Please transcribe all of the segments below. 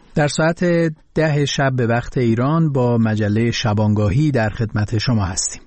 در ساعت 10 شب به وقت ایران با مجله شبانگاهی در خدمت شما هستیم.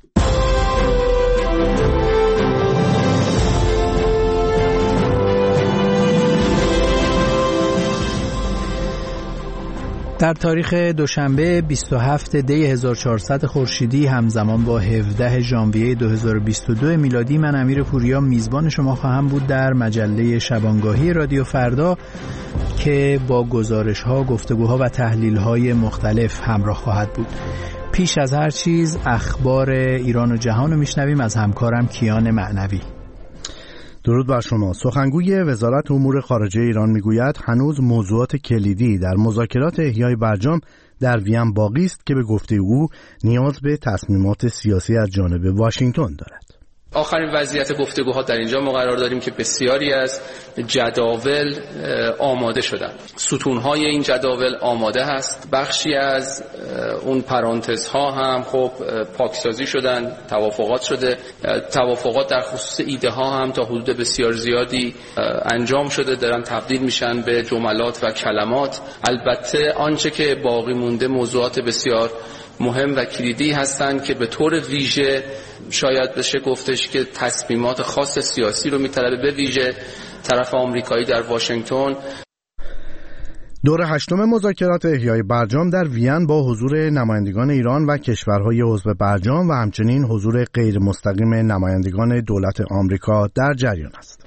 در تاریخ دوشنبه 27 دی 1400 خورشیدی همزمان با 17 ژانویه 2022 میلادی من امیرپوریا میزبان شما خواهم بود در مجله شبانگاهی رادیو فردا که با گزارش‌ها، گفتگوها و تحلیل‌های مختلف همراه خواهد بود. پیش از هر چیز اخبار ایران و جهان رو میشنویم از همکارم کیان معنوی. درود بر شما. سخنگوی وزارت امور خارجه ایران میگوید هنوز موضوعات کلیدی در مذاکرات احیای برجام در وین باقی است که به گفته او نیاز به تصمیمات سیاسی از جانب واشنگتن دارد. آخرین وضعیت گفتگوها در اینجا ما قرار داریم که بسیاری از جداول آماده شدن. ستونهای این جداول آماده هست. بخشی از اون پرانتزها هم خب پاکسازی شدن، توافقات شده. توافقات در خصوص ایده ها هم تا حدود بسیار زیادی انجام شده، دارن تبدیل میشن به جملات و کلمات. البته آنچه که باقی مونده موضوعات بسیار مهم و کلیدی هستند که به طور ویژه شاید بشه گفتش که تصمیمات خاص سیاسی رو میطلبه، به ویژه طرف آمریکایی در واشنگتن. دور هشتم مذاکرات احیای برجام در وین با حضور نمایندگان ایران و کشورهای عضو برجام و همچنین حضور غیر مستقیم نمایندگان دولت آمریکا در جریان است.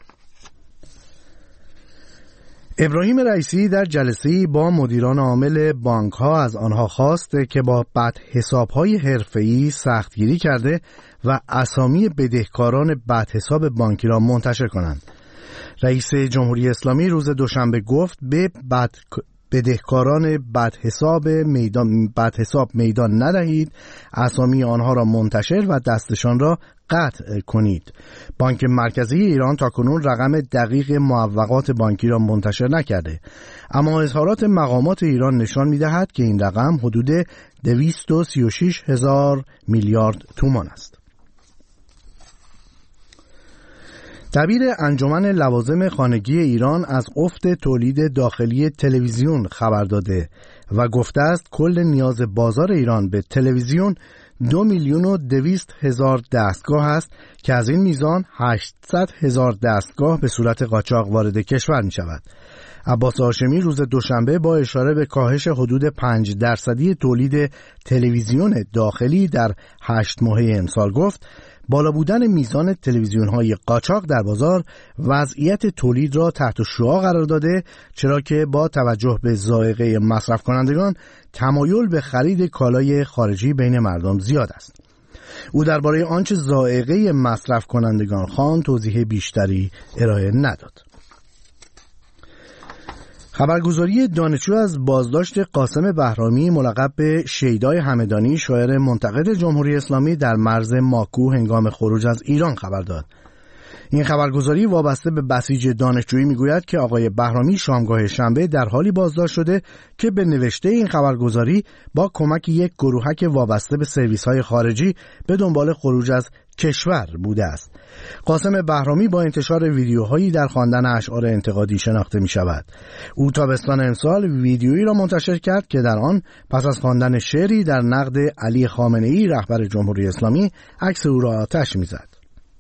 ابراهیم رئیسی در جلسه‌ای با مدیران عامل بانک‌ها از آنها خواست که با بدحساب‌های حرفه‌ای سختگیری کرده و اسامی بدهکاران بدحساب بانکی را منتشر کنند. رئیس جمهوری اسلامی روز دوشنبه گفت به بدهکاران بدحساب میدان ندهید، اسامی آنها را منتشر و دستشان را قطع کنید. بانک مرکزی ایران تاکنون رقم دقیق معوقات بانکی را منتشر نکرده، اما اظهارات مقامات ایران نشان می‌دهد که این رقم حدود 236,000 میلیارد تومان است. دبیر انجمن لوازم خانگی ایران از افت تولید داخلی تلویزیون خبر داده و گفته است کل نیاز بازار ایران به تلویزیون 2,200,000 دستگاه است که از این میزان 800,000 دستگاه به صورت قاچاق وارد کشور می شود. عباس هاشمی روز دوشنبه با اشاره به کاهش حدود 5% تولید تلویزیون داخلی در 8 ماهه امسال گفت بالا بودن میزان تلویزیون‌های قاچاق در بازار وضعیت تولید را تحت شعاع قرار داده، چرا که با توجه به ذائقه مصرف کنندگان تمایل به خرید کالای خارجی بین مردم زیاد است. او درباره آنچه ذائقه مصرف کنندگان خواند توضیح بیشتری ارائه نداد. خبرگزاری دانشجو از بازداشت قاسم بهرامی ملقب به شیدای همدانی شاعر منتقد جمهوری اسلامی در مرز ماکو هنگام خروج از ایران خبر داد. این خبرگزاری وابسته به بسیج دانشجویی میگوید که آقای بهرامی شامگاه شنبه در حالی بازداشت شده که به نوشته این خبرگزاری با کمک یک گروهک وابسته به سرویس‌های خارجی به دنبال خروج از کشور بوده است. قاسم بهرامی با انتشار ویدیوهایی در خواندن اشعار انتقادی شناخته می شود. او تابستان امسال ویدیویی را منتشر کرد که در آن پس از خواندن شعری در نقد علی خامنه‌ای رهبر جمهوری اسلامی عکس او را آتش می زد.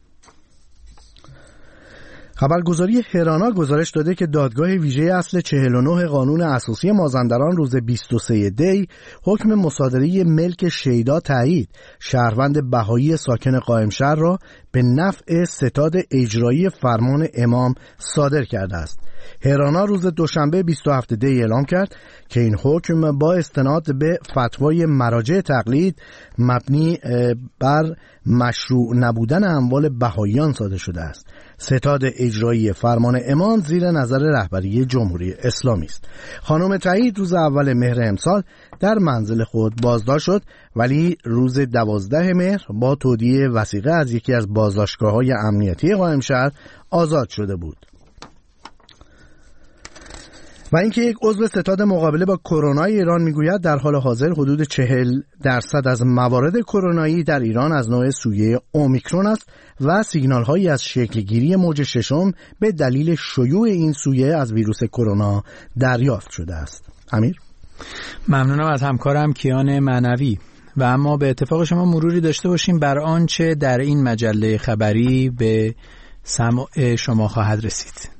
خبرگزاری هرانا گزارش داده که دادگاه ویژه اصل 49 قانون اساسی مازندران روز 23 دی حکم مصادره ملک شیدا تایید شهروند بهایی ساکن قائمشهر را به نفع ستاد اجرایی فرمان امام صادر کرده است. هرانا روز دوشنبه 27 دی اعلام کرد که این حکم با استناد به فتوای مراجع تقلید مبنی بر مشروع نبودن اموال بهاییان صادر شده است. ستاد اجرایی فرمان امام زیر نظر رهبری جمهوری اسلامی است. خانم تایید روز اول مهر امسال در منزل خود بازداشت شد، ولی روز 12 مهر با تودیع وثیقه از یکی از بازداشتگاه‌های امنیتی قائمشهر آزاد شده بود. و اینکه یک عضو ستاد مقابله با کرونا ایران میگوید در حال حاضر حدود 40% از موارد کرونایی در ایران از نوع سویه اومیکرون است و سیگنال‌هایی از شکلگیری موج ششم به دلیل شیوع این سویه از ویروس کرونا دریافت شده است. امیر؟ ممنونم از همکارم کیان معنوی. و اما به اتفاق شما مروری داشته باشیم بر آنچه در این مجله خبری به سمع شما خواهد رسید.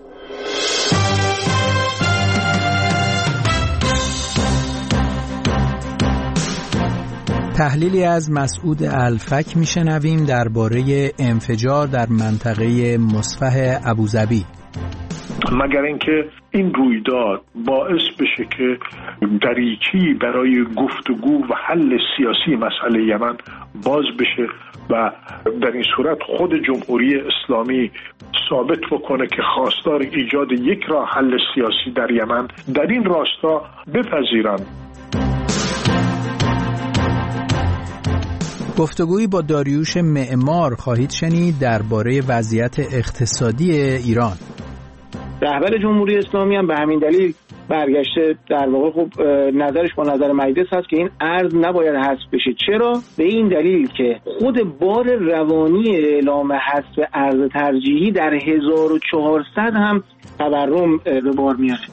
تحلیلی از مسعود الفک میشنویم درباره انفجار در منطقه مصفح ابوظبی. مگر اینکه این رویداد باعث بشه که دریچه‌ای برای گفتگو و حل سیاسی مسئله یمن باز بشه و در این صورت خود جمهوری اسلامی ثابت بکنه که خواستار ایجاد یک راه حل سیاسی در یمن در این راستا بپذیرند. گفتگویی با داریوش معمار خواهید شنید درباره وضعیت اقتصادی ایران. رهبر جمهوری اسلامی هم به همین دلیل برگشته، در واقع خب نظرش با نظر مجلس هست که این ارز نباید حذف بشه. چرا؟ به این دلیل که خود بار روانی اعلام حذف ارز ترجیحی در 1400 هم تورم به بار میاره.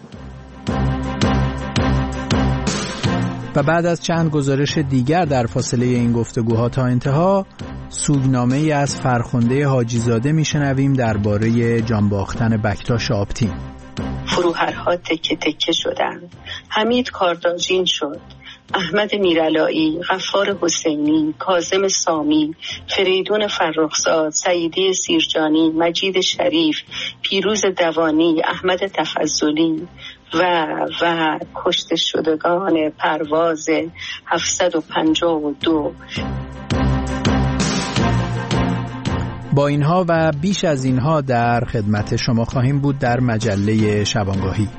و بعد از چند گزارش دیگر در فاصله این گفتگوها تا انتها، سوگنامه‌ای از فرخنده حاجیزاده میشنویم درباره جان باختن بکتاش آبتین. فروهرها تکه تکه شدند. حمید کارداژین شد. احمد میرعلایی، غفار حسینی، کاظم سامی، فریدون فرخزاد، سعیدی سیرجانی، مجید شریف، پیروز دوانی، احمد تفضلی و کشته شدگان پرواز 752. با اینها و بیش از اینها در خدمت شما خواهیم بود در مجله شبانگاهی.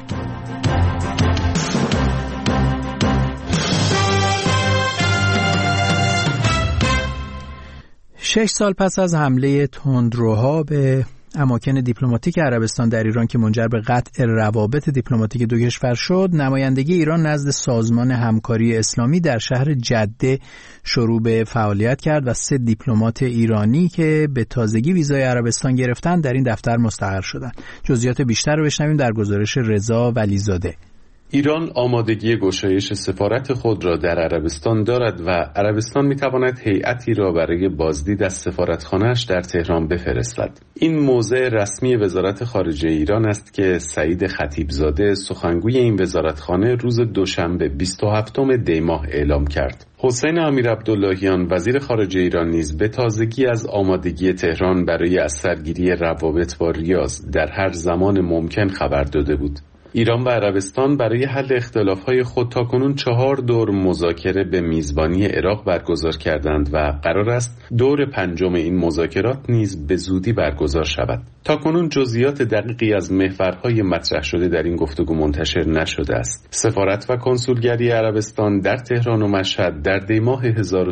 شش سال پس از حمله تندروها به اماکن دیپلماتیک عربستان در ایران که منجر به قطع روابط دیپلماتیک دو کشور شد، نمایندگی ایران نزد سازمان همکاری اسلامی در شهر جده شروع به فعالیت کرد و 3 دیپلمات ایرانی که به تازگی ویزای عربستان گرفتن در این دفتر مستقر شدند. جزئیات بیشتر رو بشنویم در گزارش رضا ولیزاده. ایران آمادگی گشایش سفارت خود را در عربستان دارد و عربستان می‌تواند هیئتی را برای بازدید از سفارتخانه‌اش در تهران بفرستد. این موضع رسمی وزارت خارجه ایران است که سعید خطیبزاده سخنگوی این وزارتخانه روز دوشنبه 27 دی ماه اعلام کرد. حسین امیرعبداللهیان وزیر خارجه ایران نیز به تازگی از آمادگی تهران برای از سرگیری روابط با ریاض در هر زمان ممکن خبر داده بود. ایران و عربستان برای حل اختلاف‌های خود تاکنون 4 دور مذاکره به میزبانی عراق برگزار کردند و قرار است دور 5 این مذاکرات نیز به زودی برگزار شود. تاکنون جزئیات دقیقی از محورهای مطرح شده در این گفتگو منتشر نشده است. سفارت و کنسولگری عربستان در تهران و مشهد در دی ماه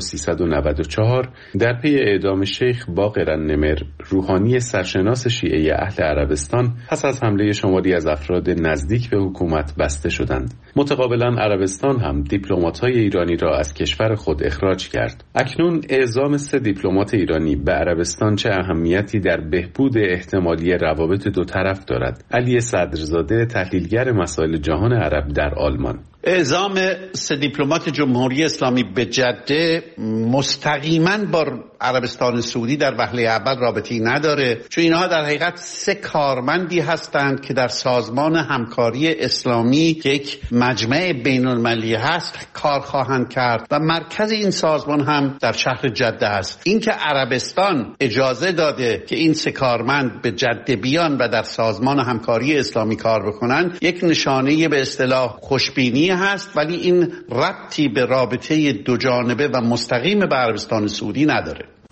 1394 در پی اعدام شیخ باقر النمر، روحانی سرشناس شیعه اهل عربستان، پس از حمله شماری از افراد نزدیک به حکومت بسته شدند. متقابلا عربستان هم دیپلمات‌های ایرانی را از کشور خود اخراج کرد. اکنون اعزام 3 دیپلمات ایرانی به عربستان چه اهمیتی در بهبود احتمالی روابط دو طرف دارد؟ علی صدرزاده، تحلیلگر مسائل جهان عرب در آلمان: اعزام 3 دیپلمات جمهوری اسلامی به جده مستقیما با عربستان سعودی در وهله اول رابطه‌ای نداره، چون اینها در حقیقت 3 کارمندی هستند که در سازمان همکاری اسلامی که یک مجمع بین‌المللی هست کار خواهند کرد و مرکز این سازمان هم در شهر جده است. اینکه عربستان اجازه داده که این 3 کارمند به جده بیان و در سازمان همکاری اسلامی کار بکنن یک نشانه به اصطلاح خوشبینی هست، ولی این ربطی به رابطه دو جانبه و مستقیم به عربستان سعودی نداره.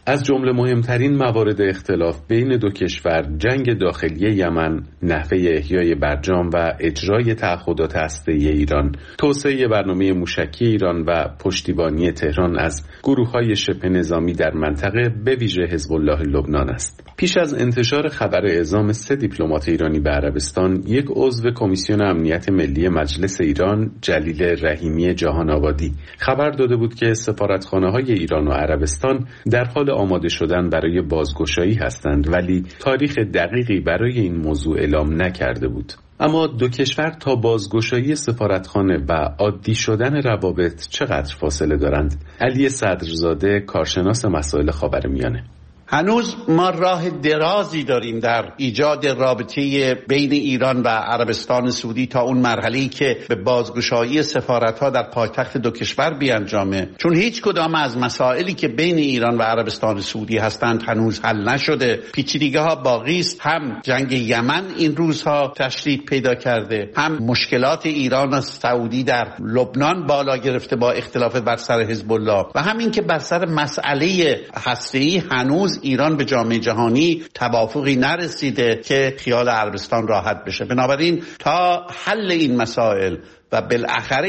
از جمله مهمترین موارد اختلاف بین دو کشور جنگ داخلی یمن، نحوه احیای برجام و اجرای تعهدات هسته‌ای ایران، توسعه برنامه موشکی ایران و پشتیبانی تهران از گروه‌های شبه نظامی در منطقه به ویژه حزب الله لبنان است. پیش از انتشار خبر اعزام 3 دیپلمات ایرانی به عربستان، یک عضو کمیسیون امنیت ملی مجلس ایران، جلیل رحیمی جهان آبادی، خبر داده بود که سفارتخانه‌های ایران و عربستان در حال آماده شدن برای بازگشایی هستند، ولی تاریخ دقیقی برای این موضوع اعلام نکرده بود. اما دو کشور تا بازگشایی سفارتخانه و عادی شدن روابط چقدر فاصله دارند؟ علی صدرزاده، کارشناس مسائل خاورمیانه: هنوز ما راه درازی داریم در ایجاد رابطه بین ایران و عربستان سعودی تا اون مرحله‌ای که به بازگشایی سفارت‌ها در پایتخت دو کشور بیانجامه، چون هیچ کدام از مسائلی که بین ایران و عربستان سعودی هستند هنوز حل نشده. پیچیدگی‌ها باقی است. هم جنگ یمن این روزها تشدید پیدا کرده، هم مشکلات ایران و سعودی در لبنان بالا گرفته با اختلاف بر سر حزب الله، و همین که بر سر مسئله هسته‌ای هنوز ایران به جامعه جهانی توافقی نرسیده که خیال عربستان راحت بشه. بنابراین تا حل این مسائل و بالاخره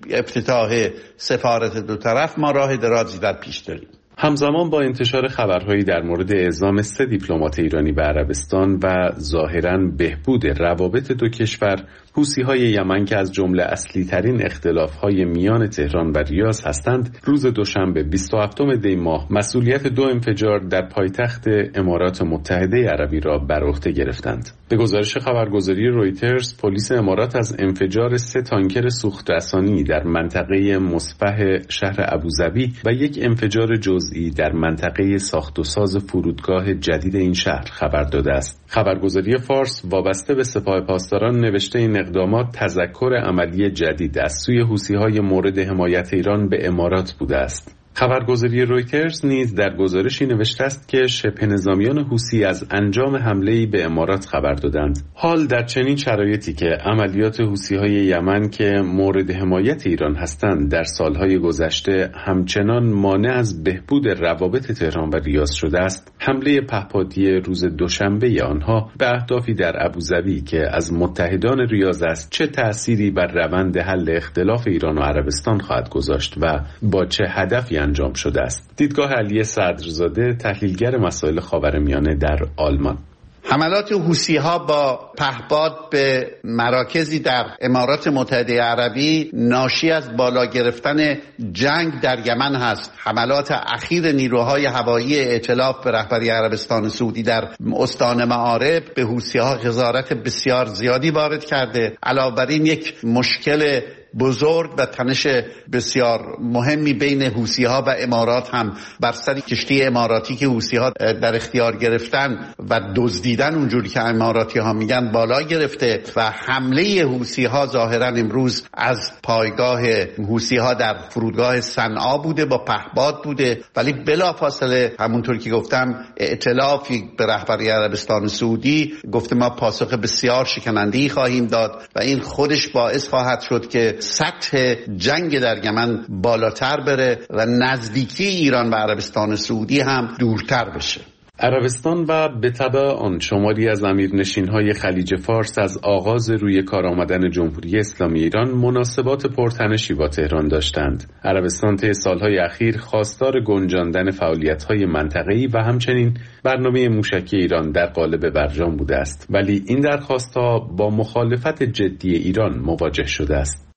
افتتاح سفارت دو طرف ما راه درازی در پیش داریم. همزمان با انتشار خبرهایی در مورد اعزام 3 دیپلمات ایرانی به عربستان و ظاهراً بهبود روابط دو کشور، حوثی‌های یمن که از جمله اصلی ترین اختلاف‌های میان تهران و ریاض هستند، روز دوشنبه 27 دی ماه مسئولیت 2 انفجار در پایتخت امارات متحده عربی را بر عهده گرفتند. به گزارش خبرگزاری رویترز، پلیس امارات از انفجار 3 تانکر سوخت‌رسانی در منطقه مصفح شهر ابوظبی و یک انفجار جزئی در منطقه ساخت و ساز فرودگاه جدید این شهر خبر داده است. خبرگزاری فارس وابسته به سپاه پاسداران نوشته این اقدامات تذکر عملی جدید از سوی حوثی‌های مورد حمایت ایران به امارات بوده است. خبرگزاری رویترز نیز در گزارشی نوشته است که شبه نظامیان حوثی از انجام حمله‌ای به امارات خبر دادند. حال در چنین شرایطی که عملیات حوثی‌های یمن که مورد حمایت ایران هستند در سالهای گذشته همچنان مانع از بهبود روابط تهران و ریاض شده است، حمله پهپادی روز دوشنبه آنها به اهدافی در ابوظبی که از متحدان ریاض است چه تأثیری بر روند حل اختلاف ایران و عربستان خواهد گذاشت و با چه هدفی انجام شده است. دیدگاه علی صدرزاده، تحلیلگر مسائل خاورمیانه در آلمان: حملات حوثی‌ها با پهپاد به مراکزی در امارات متحده عربی ناشی از بالا گرفتن جنگ در یمن هست. حملات اخیر نیروهای هوایی ائتلاف به رهبری عربستان سعودی در استان مآرب به حوثی‌ها خسارت بسیار زیادی وارد کرده. علاوه بر این یک مشکل بزرگ و تنش بسیار مهمی بین حوثی‌ها و امارات هم بر سر کشتی اماراتی که حوثی‌ها در اختیار گرفتن و دزدیدن اونجوری که اماراتی‌ها میگن بالا گرفته و حمله حوثی‌ها ظاهراً امروز از پایگاه حوثی‌ها در فرودگاه صنعا بوده، با پهپاد بوده، ولی بلافاصله همونطور که گفتم ائتلافی به رهبری عربستان سعودی گفته ما پاسخ بسیار شکننده‌ای خواهیم داد و این خودش باعث خواهد شد که سطح جنگ در یمن بالاتر بره و نزدیکی ایران و عربستان سعودی هم دورتر بشه. عربستان و به تبع آن شماری از امیرنشین‌های خلیج فارس از آغاز روی کار آمدن جمهوری اسلامی ایران مناسبات پرتنشی با تهران داشتند. عربستان طی سالهای اخیر خواستار گنجاندن فعالیت‌های منطقه‌ای و همچنین برنامه موشکی ایران در قالب برجام بوده است، ولی این درخواست‌ها با مخالفت جدی ایران مواجه شده است.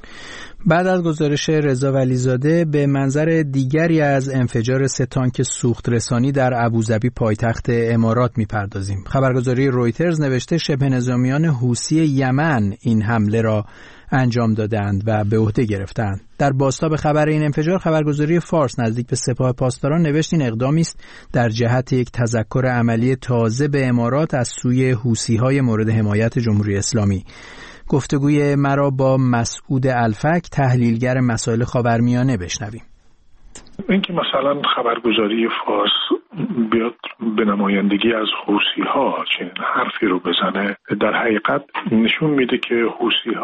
بعد از گزارش رضا ولیزاده به منظر دیگری از انفجار 3 تانک سوخت رسانی در ابوظبی پایتخت امارات میپردازیم. خبرگزاری رویترز نوشته شبه نظامیان حوثی یمن این حمله را انجام دادند و به عهده گرفتند. در بازتاب خبر این انفجار خبرگزاری فارس نزدیک به سپاه پاسداران نوشت این اقدامی است در جهت یک تذکر عملی تازه به امارات از سوی حوثی‌های مورد حمایت جمهوری اسلامی. گفتگوی مرا با مسعود الفک، تحلیلگر مسائل خاورمیانه، بشنویم. اینکه مثلا خبرگزاری فارس بیاد به نمایندگی از حوثی‌ها چنین حرفی رو بزنه، در حقیقت نشون میده که حوثی‌ها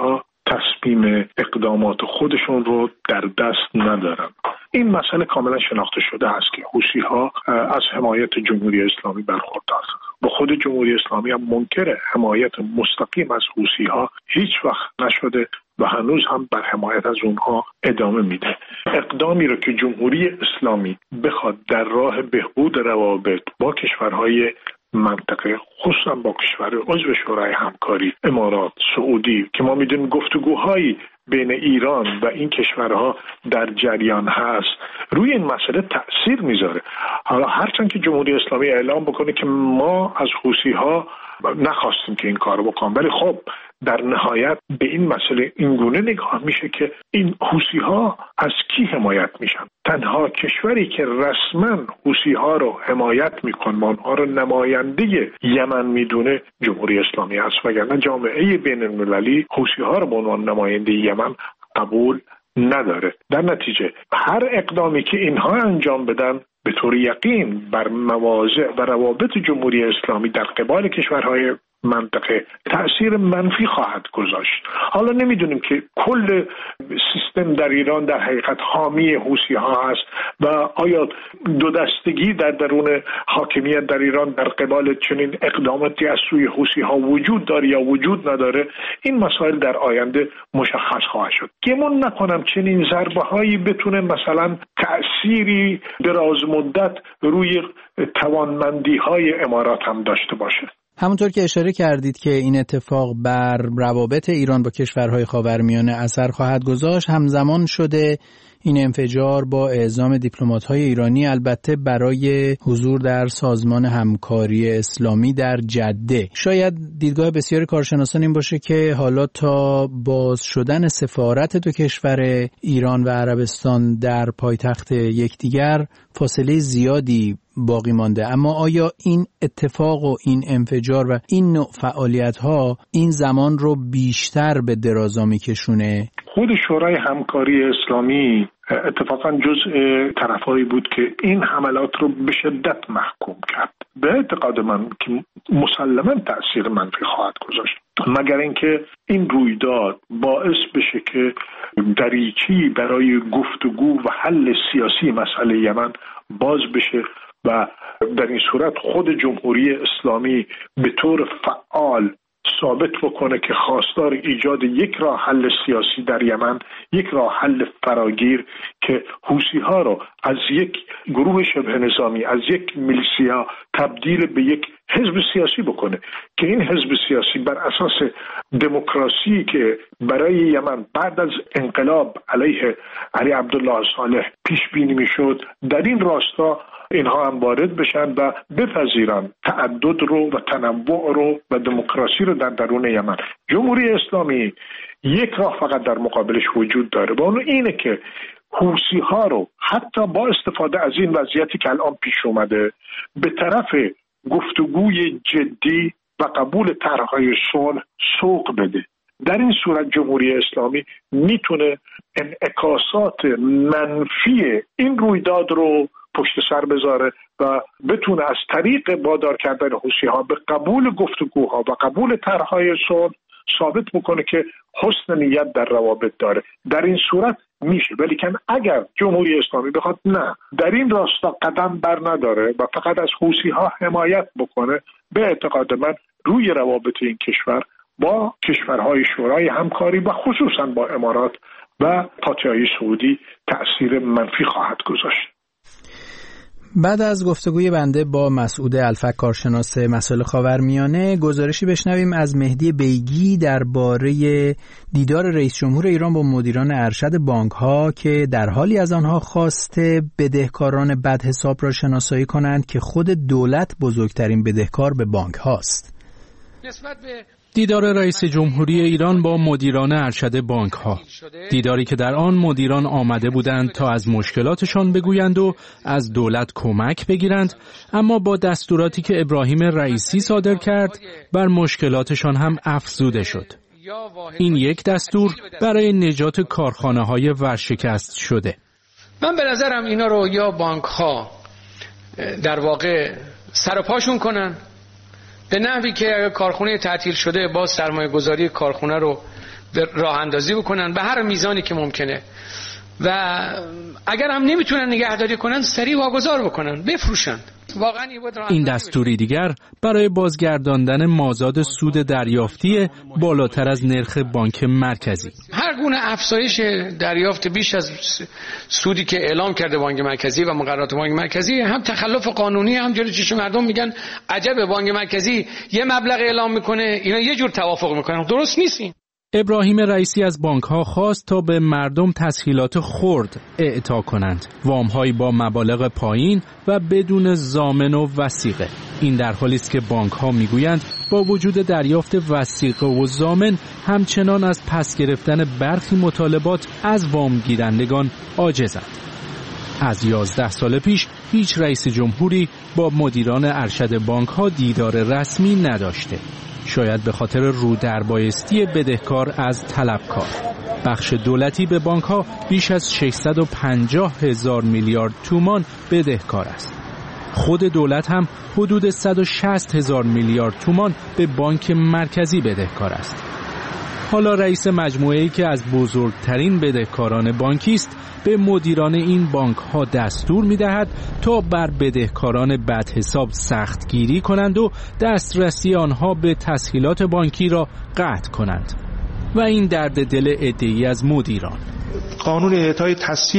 تصمیم اقدامات خودشون رو در دست ندارن. این مسئله کاملا شناخته شده است که حوثی‌ها از حمایت جمهوری اسلامی برخوردار هستند. با خود جمهوری اسلامی هم منکر حمایت مستقیم از حوثی‌ها هیچ وقت نشده و هنوز هم بر حمایت از اونها ادامه میده. اقدامی رو که جمهوری اسلامی بخواد در راه بهبود روابط با کشورهای منطقه، خصوصا با کشور عضو شورای همکاری، امارات، سعودی، که ما میدونیم گفتگوهایی بین ایران و این کشورها در جریان هست، روی این مسئله تأثیر میذاره. حالا هرچند که جمهوری اسلامی اعلام بکنه که ما از حوثی‌ها نخواستیم که این کارو بکنن، ولی خب در نهایت به این مسئله اینگونه نگاه میشه که این حوثی‌ها از کی حمایت میشن؟ تنها کشوری که رسما حوثی‌ها رو حمایت میکنه، اونها رو نماینده یمن میدونه، جمهوری اسلامی است، وگرنه جامعه بین المللی حوثی‌ها رو به عنوان نماینده یمن قبول نداره. در نتیجه هر اقدامی که اینها انجام بدن به طور یقین بر مواضع و روابط جمهوری اسلامی در قبال کشورهای منطقه تأثیر منفی خواهد گذاشت. حالا نمیدونیم که کل سیستم در ایران در حقیقت حامی حوثی‌ها هست و آیا دو دستگی در درون حاکمیت در ایران در قبال چنین اقداماتی از سوی حوثی‌ها وجود داره یا وجود نداره. این مسائل در آینده مشخص خواهد شد. گمان نکنم چنین ضربه‌هایی بتونه مثلا تأثیری دراز مدت روی توانمندی‌های امارات هم داشته باشه. همونطور که اشاره کردید که این اتفاق بر روابط ایران با کشورهای خاورمیانه اثر خواهد گذاشت، همزمان شده این انفجار با اعزام دیپلمات‌های ایرانی، البته برای حضور در سازمان همکاری اسلامی در جده. شاید دیدگاه بسیاری کارشناسان این باشه که حالا تا باز شدن سفارت دو کشور ایران و عربستان در پایتخت یکدیگر فاصله زیادی باقی مانده، اما آیا این اتفاق و این انفجار و این نوع فعالیت‌ها این زمان رو بیشتر به درازا می‌کشونه؟ خود شورای همکاری اسلامی اتفاقا جزء طرفایی بود که این حملات رو به شدت محکوم کرد. به اعتقاد من که مسلماً تأثیر منفی خواهد گذاشت، مگر اینکه این رویداد باعث بشه که دریچه‌ای برای گفتگو و حل سیاسی مسئله یمن باز بشه و در این صورت خود جمهوری اسلامی به طور فعال ثابت بکنه که خواستار ایجاد یک راه حل سیاسی در یمن، یک راه حل فراگیر که حوثی‌ها رو از یک گروه شبه نظامی، از یک میلیشیا تبدیل به یک حزب سیاسی بکنه که این حزب سیاسی بر اساس دموکراسی که برای یمن بعد از انقلاب علیه علی عبدالله صالح پیش بینی میشد، در این راستا اینها هم وارد بشن و بپذیرن تعدد رو و تنوع رو و دموکراسی رو در درون یمن. جمهوری اسلامی یک راه فقط در مقابلش وجود داره و اون اینه که حوثی‌ها رو حتی با استفاده از این وضعیتی که الان پیش اومده به طرف گفتگوی جدی و قبول طرح‌های صلح سوق بده. در این صورت جمهوری اسلامی میتونه انعکاسات منفی این رویداد رو پشت سر بذاره و بتونه از طریق وادار کردن حوثی‌ها به قبول گفتگوها و قبول طرح‌های صلح ثابت بکنه که حسن نیت در روابط داره. در این صورت میشه، ولی که اگر جمهوری اسلامی بخواد نه در این راستا قدم بر نداره و فقط از حوثی‌ها حمایت بکنه، به اعتقاد من روی روابط این کشور با کشورهای شورای همکاری و خصوصا با امارات و پادشاهی سعودی تأثیر منفی خواهد گذاشت. بعد از گفتگوی بنده با مسعود الفک، کارشناس مسائل خاورمیانه، گزارشی بشنویم از مهدی بیگی درباره دیدار رئیس جمهور ایران با مدیران ارشد بانک‌ها که در حالی از آنها خواسته بدهکاران بدحساب را شناسایی کنند که خود دولت بزرگترین بدهکار به بانک هاست. نسبت به دیدار رئیس جمهوری ایران با مدیران ارشد بانک‌ها، دیداری که در آن مدیران آمده بودند تا از مشکلاتشان بگویند و از دولت کمک بگیرند، اما با دستوراتی که ابراهیم رئیسی صادر کرد بر مشکلاتشان هم افزوده شد. این یک دستور برای نجات کارخانه‌های ورشکست شده. من به نظرم اینا رو یا بانک‌ها در واقع سر و پاشون کنن، به نحوی که کارخونه تعطیل شده با سرمایه گذاری کارخونه رو راه اندازی بکنن به هر میزانی که ممکنه و اگر هم نمیتونن نگهداری کنن سریع واگذار بکنن، بفروشن. این دستوری دیگر برای بازگرداندن مازاد سود دریافتی بالاتر از نرخ بانک مرکزی. هر گونه افزایش دریافت بیش از سودی که اعلام کرده بانک مرکزی و مقررات بانک مرکزی هم تخلف قانونی، هم جلوی چشم مردم میگن عجبه بانک مرکزی یه مبلغ اعلام میکنه اینا یه جور توافق میکنن. درست نیست. ابراهیم رئیسی از بانک‌ها خواست تا به مردم تسهیلات خرد اعطا کنند، وام‌هایی با مبالغ پایین و بدون ضامن و وثیقه. این در حالی است که بانک‌ها میگویند با وجود دریافت وثیقه و ضامن همچنان از پس گرفتن برخی مطالبات از وام گیرندگان عاجزند. از 11 سال پیش هیچ رئیس جمهوری با مدیران ارشد بانک‌ها دیدار رسمی نداشته. شاید به خاطر رودربایستی بدهکار از طلبکار. بخش دولتی به بانک‌ها بیش از 650,000 میلیارد تومان بدهکار است. خود دولت هم حدود 160,000 میلیارد تومان به بانک مرکزی بدهکار است. حالا رئیس مجموعه‌ای که از بزرگترین بدهکاران بانکی است به مدیران این بانک‌ها دستور می‌دهد تا بر بدهکاران بدحساب سختگیری کنند و دسترسی آنها به تسهیلات بانکی را قطع کنند و این درد دل عده‌ای از مدیران. قانون اعطای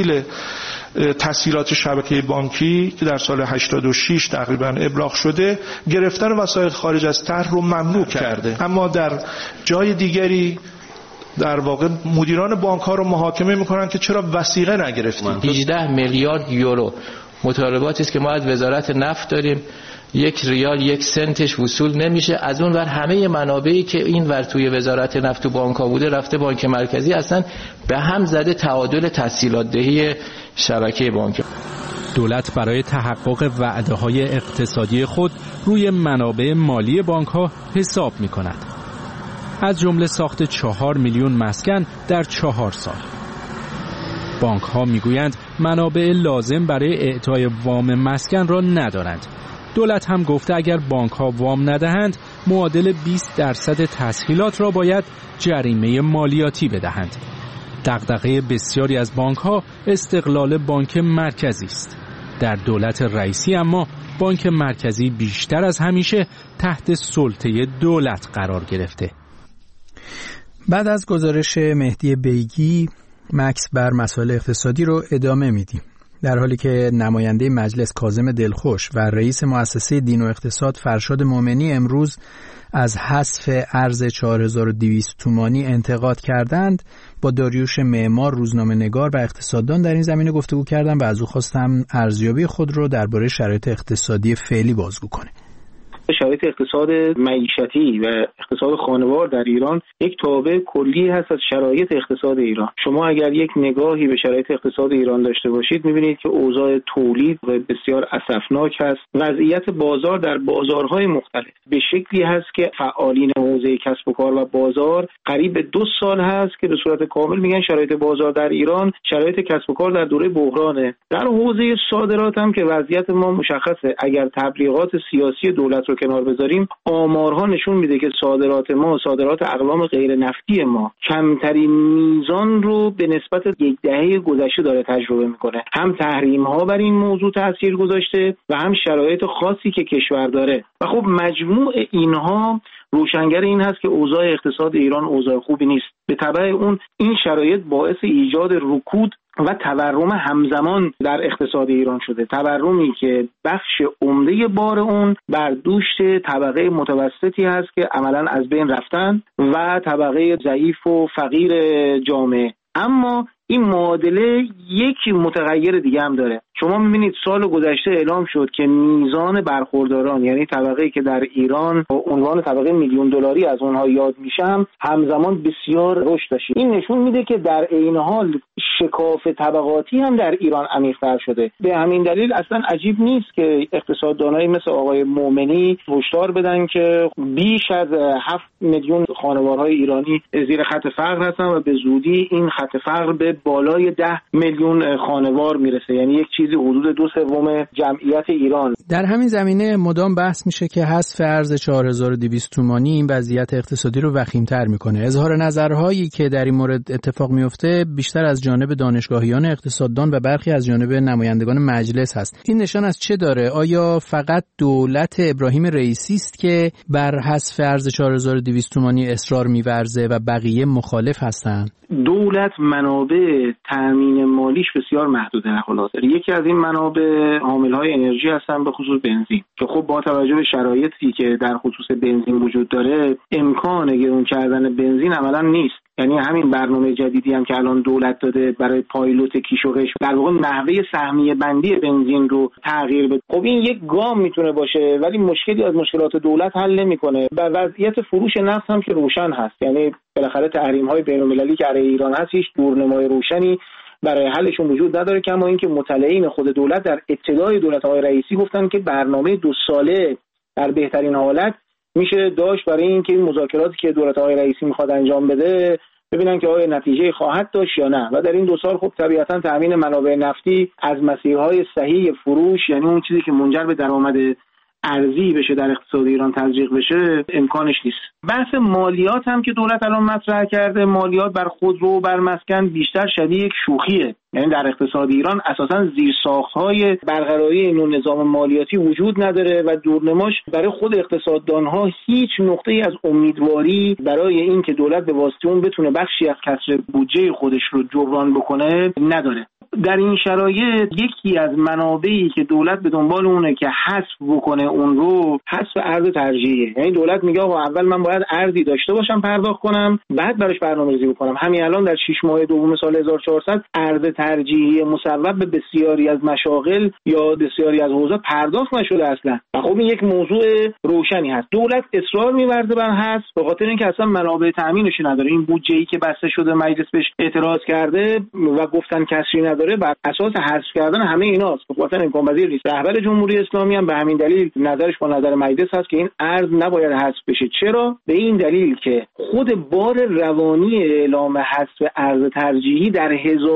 تسهیلات شبکه بانکی که در سال 86 تقریبا ابلاغ شده، گرفتن وسایل خارج از طرح رو ممنوع کرده، اما در جای دیگری در واقع مدیران بانک ها رو محاکمه میکنن که چرا وثیقه نگرفتین. 18 میلیارد یورو مطالباتی است که ما از وزارت نفت داریم، 1 ریال 1 سنتش وصول نمیشه. از اون ور همه منابعی که این ور توی وزارت نفت و بانک ها بوده رفته بانک مرکزی، اصلا به هم زده تعادل تسهیلات دهی شبکه بانک. دولت برای تحقق وعده‌های اقتصادی خود روی منابع مالی بانک‌ها حساب می‌کند. از جمله ساخت 4 میلیون مسکن در 4 سال. بانک‌ها می‌گویند منابع لازم برای اعطای وام مسکن را ندارند. دولت هم گفته اگر بانک‌ها وام ندهند معادل 20% تسهیلات را باید جریمه مالیاتی بدهند. دغدغه بسیاری از بانک‌ها استقلال بانک مرکزی است. در دولت رئیسی اما بانک مرکزی بیشتر از همیشه تحت سلطه دولت قرار گرفته. بعد از گزارش مهدی بیگی، مکس بر مسائل اقتصادی رو ادامه میدیم. در حالی که نماینده مجلس کاظم دلخوش و رئیس مؤسسه دین و اقتصاد فرشاد مومنی امروز از حذف ارز 4200 تومانی انتقاد کردند، با داریوش معمار روزنامه‌نگار و اقتصاددان در این زمینه گفتگو کردم و از او خواستم ارزیابی خود رو درباره شرایط اقتصادی فعلی بازگو کنه. شرایط اقتصاد معیشتی و اقتصاد خانوار در ایران یک تابع کلی هست از شرایط اقتصاد ایران. شما اگر یک نگاهی به شرایط اقتصاد ایران داشته باشید می‌بینید که اوضاع تولید بسیار اسفناک هست. وضعیت بازار در بازارهای مختلف به شکلی هست که فعالین حوزه کسب و کار و بازار قریب به 2 سال هست که به صورت کامل میگن شرایط بازار در ایران شرایط کسب و کار در دوره بحرانه. در حوزه صادرات هم که وضعیت ما مشخصه. اگر تبلیغات سیاسی دولت رو کنار بذاریم، آمارها نشون میده که صادرات ما، صادرات اقلام غیر نفتی ما کمترین میزان رو به نسبت یک دهه گذشته داره تجربه میکنه. هم تحریم ها بر این موضوع تاثیر گذاشته و هم شرایط خاصی که کشور داره و خب مجموع اینها روشنگر این هست که اوضاع اقتصاد ایران اوضاع خوبی نیست. به تبع اون این شرایط باعث ایجاد رکود و تورم همزمان در اقتصاد ایران شده. تورمی که بخش عمده بار اون بر دوش طبقه متوسطی هست که عملاً از بین رفتن و طبقه ضعیف و فقیر جامعه. اما این معادله یک متغیر دیگه هم داره. شما می‌بینید سال گذشته اعلام شد که میزان برخورداران، یعنی طبقه‌ای که در ایران با عنوان طبقه میلیون دلاری از اونها یاد میشن، همزمان بسیار رشد داشت. این نشون میده که در عین حال شکاف طبقاتی هم در ایران عمیق‌تر شده. به همین دلیل اصلا عجیب نیست که اقتصاددانایی مثل آقای مومنی هشدار بدن که بیش از 7 میلیون خانوارهای ایرانی زیر خط فقر هستن و به زودی این خط فقر به بالای 10 میلیون خانوار میرسه، یعنی یک چیزی حدود 2/3 جمعیت ایران. در همین زمینه مدام بحث میشه که حذف ارز 4200 تومانی این وضعیت اقتصادی رو وخیم‌تر میکنه. اظهار نظرهایی که در این مورد اتفاق میفته بیشتر از جانب دانشگاهیان اقتصاددان و برخی از جانب نمایندگان مجلس هست. این نشان از چه داره؟ آیا فقط دولت ابراهیم رئیسی است که بر حذف ارز 4200 تومانی اصرار می‌ورزه و بقیه مخالف هستند؟ دولت منابع تامین مالیش بسیار محدوده. خلاصه یکی از این منابع حامل‌های انرژی هستن، به خصوص بنزین، که خب با توجه به شرایطی که در خصوص بنزین وجود داره امکان گرون کردن بنزین عملاً نیست. یعنی همین برنامه جدیدی هم که الان دولت داده برای پایلوت کیش و قش در واقع نحوه سهمیه بندی بنزین رو تغییر بده. خب این یک گام میتونه باشه ولی مشکلی از مشکلات دولت حل نمیکنه. و وضعیت فروش نفت هم که روشن هست، یعنی بالاخره تحریم‌های بین‌المللی که علیه ایران هست هیچ دورنمای روشنی برای حلشون وجود نداره. کما اینکه مطلعین خود دولت در ابتدای دولت آقای رئیسی گفتن که برنامه 2 ساله در بهترین حالت میشه داشت برای اینکه این مذاکراتی که دولت آقای رئیسی میخواد انجام بده ببینن که آیا نتیجه خواهد داشت یا نه. و در این 2 سال خب طبیعتا تامین منابع نفتی از مسیرهای صحیح فروش، یعنی اون چیزی که منجر به درآمد ارزی بشه در اقتصاد ایران تزریق بشه، امکانش نیست. بحث مالیات هم که دولت الان مطرح کرده، مالیات بر خودرو و بر مسکن بیشتر شبیه یک شوخیه. یعنی در اقتصاد ایران اساساً زیرساخت‌های برقراری این نظام مالیاتی وجود نداره و دورنماش برای خود اقتصاددان‌ها هیچ نقطه‌ای از امیدواری برای این که دولت به واسطه اون بتونه بخشی از کسر بودجه خودش رو جبران بکنه نداره. در این شرایط یکی از منابعی که دولت به دنبال اونه که حذف بکنه اون رو حذف ارز ترجیحیه. یعنی دولت میگه آقا اول من باید ارزی داشته باشم پرداخت کنم، بعد براش برنامه‌ریزی بکنم. همین الان در 6 ماه دوم سال 1400 ارز ترجیحی مصوب به بسیاری از مشاغل یا بسیاری از حوزه پرداخت نشده اصلا. و خب این یک موضوع روشنی هست. دولت اصرار می‌ورزه بر حذف به خاطر اینکه اصلا منابع تامینش نداره. این بودجه‌ای که بسته شده مجلس بهش اعتراض کرده و گفتن کسری نداره، بر اساس حذف کردن همه ایناست. به خاطر امکان پذیر نیست. رهبر جمهوری اسلامی هم به همین دلیل نظرش با نظر مجلس هست که این ارز نباید حذف بشه. چرا؟ به این دلیل که خود بار روانی اعلام حذف ارز ترجیحی در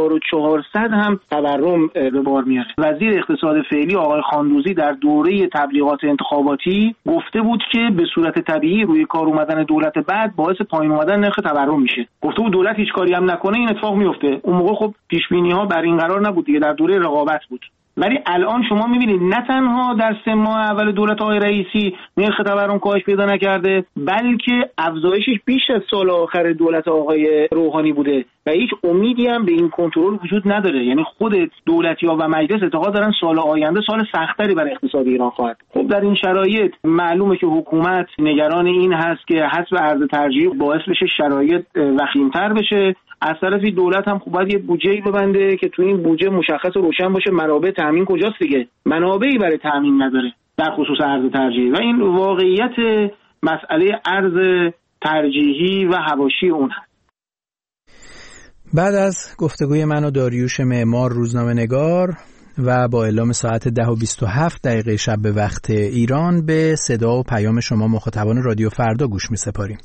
1400 هم تورم به بار میاره. وزیر اقتصاد فعلی آقای خاندوزی در دوره تبلیغات انتخاباتی گفته بود که به صورت طبیعی روی کار اومدن دولت بعد باعث پایین اومدن نرخ تورم میشه. گفته بود دولت هیچ کاری هم نکنه این اتفاق میفته. اون موقع خب پیش بینی ها بر این قرار نبود دیگه، در دوره رقابت بود. ولی الان شما میبینید نه تنها در 3 ماه اول دولت آقای رئیسی نرخ تورم کاهش پیدا نکرده، بلکه افزایشش بیش از سال آخر دولت آقای روحانی بوده و هیچ امیدی هم به این کنترل وجود نداره. یعنی خود دولتی‌ها و مجلس اعتقاد دارن سال آینده سال سخت‌تری برای اقتصاد ایران خواهد. خب در این شرایط معلومه که حکومت نگران این هست که حذف ارز ترجیح باعث بشه شرایط وخیم‌تر بشه. از طرفی دولت هم خوب باید یه بودجه‌ای ببنده که تو این بودجه مشخص و روشن باشه منابع تامین کجاست دیگه. منابعی برای تامین نداره در خصوص ارز ترجیحی و این واقعیت مسئله ارز ترجیحی و حواشی اون هست. بعد از گفتگوی من و داریوش معمار روزنامه‌نگار و با اعلام ساعت 10:27 شب به وقت ایران به صدا و پیام شما مخاطبان رادیو فردا گوش می‌سپاریم.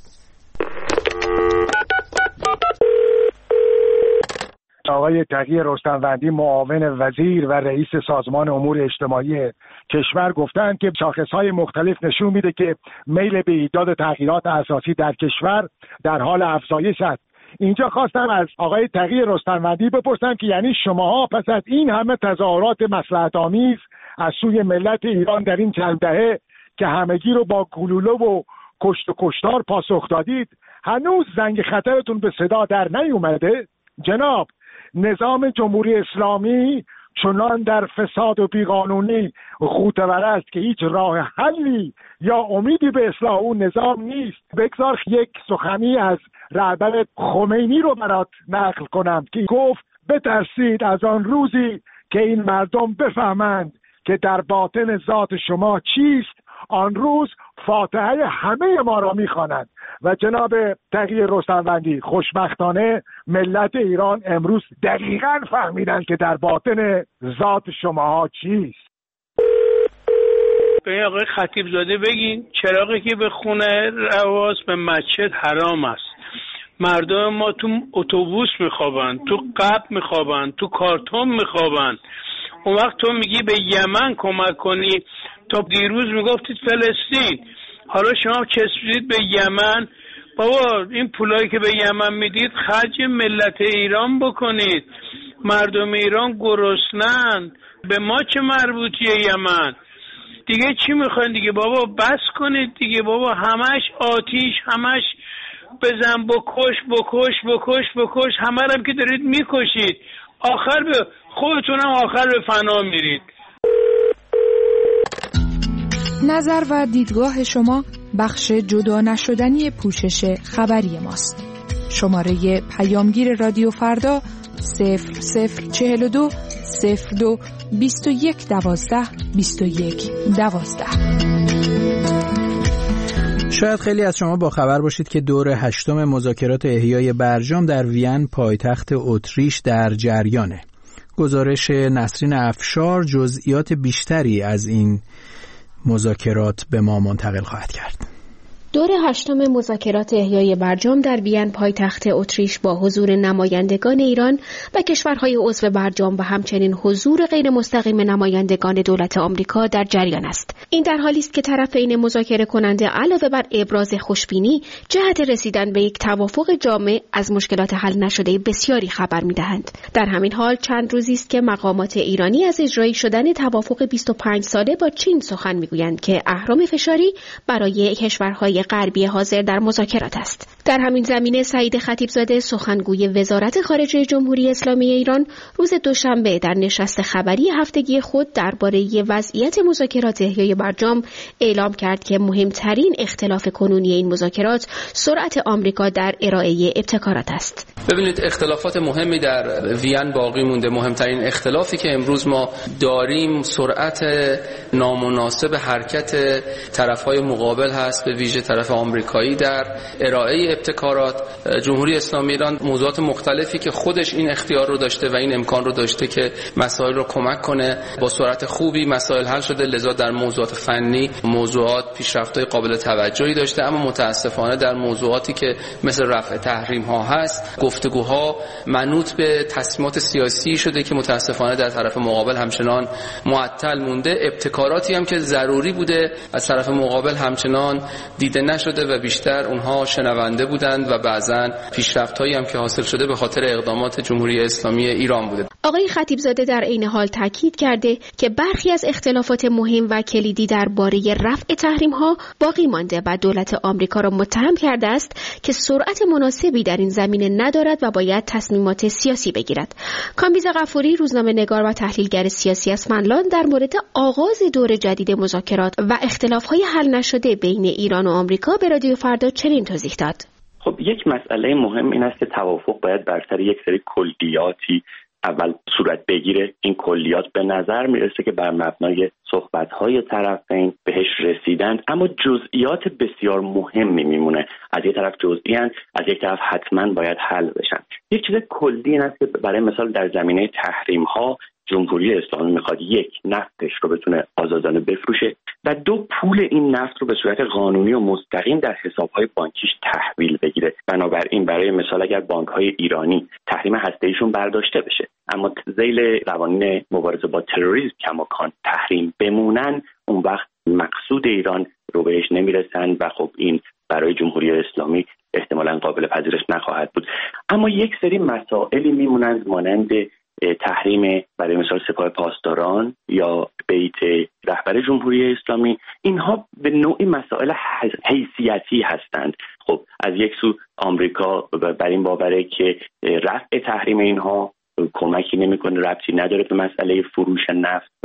آقای تقی رستموندی معاون وزیر و رئیس سازمان امور اجتماعی کشور گفتند که شاخص‌های مختلف نشون میده که میل به ایجاد تغییرات اساسی در کشور در حال افزایش است. اینجا خواستم از آقای تقی رستموندی بپرسم که یعنی شماها پس از این همه تظاهرات مصلحت‌آمیز از سوی ملت ایران در این چند دهه که همگی رو با گلوله و کشت و کشتار پاسخ دادید، هنوز زنگ خطرتون به صدا در نیومده؟ جناب، نظام جمهوری اسلامی چنان در فساد و بیقانونی غوطه‌ور است که هیچ راه حلی یا امیدی به اصلاح اون نظام نیست. بگذار یک سخنی از رهبر خمینی رو برات نقل کنم که گفت بترسید از آن روزی که این مردم بفهمند که در باطن ذات شما چیست آن روز فاتحه همه ما را میخوانند. و جناب تقی رستموندی، خوشبختانه ملت ایران امروز دقیقاً فهمیدن که در باطن ذات شماها چیست. به آقای خطیب زاده بگین چراغی که به خونه رواز به مسجد حرام است. مردم ما تو اتوبوس میخوابن، تو قبر میخوابن، تو کارتون میخوابن. اون وقت تو میگی به یمن کمک کنی، تا دیروز میگفتید فلسطین، حالا شما چسبیدید به یمن. بابا این پولایی که به یمن میدید خرج ملت ایران بکنید. مردم ایران گرسنن، به ما چه مربوطیه یمن؟ دیگه چی میخواین دیگه؟ بابا بس کنید دیگه بابا، همش آتیش، همش بزن بکش بکش بکش بکش، همه هم که دارید میکشید، آخر به خودتونم آخر به فنا میرید. نظر و دیدگاه شما بخش جدا نشدنی پوشش خبری ماست. شماره پیامگیر رادیو فردا 0042 02 21 12 21 12. شاید خیلی از شما با خبر باشید که دور 8 مذاکرات احیای برجام در وین پایتخت اتریش در جریانه. گزارش نسرین افشار جزئیات بیشتری از این مذاکرات به ما منتقل خواهد کرد. دور 8 مذاکرات احیای برجام در وین پایتخت اتریش با حضور نمایندگان ایران و کشورهای عضو برجام و همچنین حضور غیر مستقیم نمایندگان دولت آمریکا در جریان است. این در حالی است که طرفین مذاکره کننده علاوه بر ابراز خوشبینی جهت رسیدن به یک توافق جامع از مشکلات حل نشده بسیاری خبر می‌دهند. در همین حال چند روزی است که مقامات ایرانی از اجرایی شدن توافق 25 ساله با چین سخن می‌گویند که اهرم فشاری برای کشورهای غربی حاضر در مذاکرات است. در همین زمینه سعید خطیبزاده سخنگوی وزارت خارجه جمهوری اسلامی ایران روز دوشنبه در نشست خبری هفتگی خود درباره وضعیت مذاکرات احیای برجام اعلام کرد که مهمترین اختلاف کنونی این مذاکرات سرعت آمریکا در ارائه ابتکارات است. ببینید اختلافات مهمی در وین باقی مونده. مهمترین اختلافی که امروز ما داریم سرعت نامناسب حرکت طرف‌های مقابل هست، به ویژه طرف آمریکایی در ارائه ابتکارات. جمهوری اسلامی ایران موضوعات مختلفی که خودش این اختیار رو داشته و این امکان رو داشته که مسائل رو کمک کنه، با سرعت خوبی مسائل حل شده، لذا در موضوعات فنی موضوعات پیشرفت‌های قابل توجهی داشته. اما متاسفانه در موضوعاتی که مثل رفع تحریم‌ها هست، گفتگوها منوط به تصمیمات سیاسی شده که متاسفانه در طرف مقابل همچنان معطل مونده. ابتکاراتی هم که ضروری بوده از طرف مقابل همچنان دیده نشده و بیشتر اونها شنونده بودند و بعضاً پیشرفت‌هایی هم که حاصل شده به خاطر اقدامات جمهوری اسلامی ایران بوده. آقای خطیبزاده در عین حال تاکید کرده که برخی از اختلافات مهم و کلیدی درباره رفع تحریم‌ها باقی مانده و دولت آمریکا را متهم کرده است که سرعت مناسبی در این زمینه ندارد و باید تصمیمات سیاسی بگیرد. کامبیز غفوری روزنامه‌نگار و تحلیلگر سیاسی از فنلاند در مورد آغاز دور جدید مذاکرات و اختلاف‌های حل نشده بین ایران و آمریکا به رادیو فردا چنین توضیح داد. خب یک مسئله مهم این است که توافق باید بر سر یک سری کلیاتی اول صورت بگیره. این کلیات به نظر میرسه که بر مبنای صحبت‌های طرفین بهش رسیدند، اما جزئیات بسیار مهمی میمونه. از یک طرف جزئیاً، از یک طرف حتما باید حل بشن. یک چیز کلی این است که برای مثال در زمینه تحریم‌ها جمهوری اسلامی میخواد یک، نفتش رو بتونه آزادانه بفروشه و دو، پول این نفت رو به صورت قانونی و مستقیم در حسابهای بانکیش تحویل بگیره. بنابراین برای مثال اگر بانک‌های ایرانی تحریم هسته‌ایشون برداشته بشه اما ذیل قوانین مبارزه با تروریسم کماکان تحریم بمونن، اون وقت مقصود ایران رو بهش نمیرسن و خب این برای جمهوری اسلامی احتمالاً قابل پذیرش نخواهد بود. اما یک سری مسائلی میمونند مانند تحریم برای مثال سپاه پاسداران یا بیت رهبر جمهوری اسلامی. اینها به نوعی مسائل حیثیتی هستند. خب از یک سو آمریکا بر این باوره که رفع تحریم اینها کمکی نمیکنه، ربطی نداره به مسئله فروش نفت و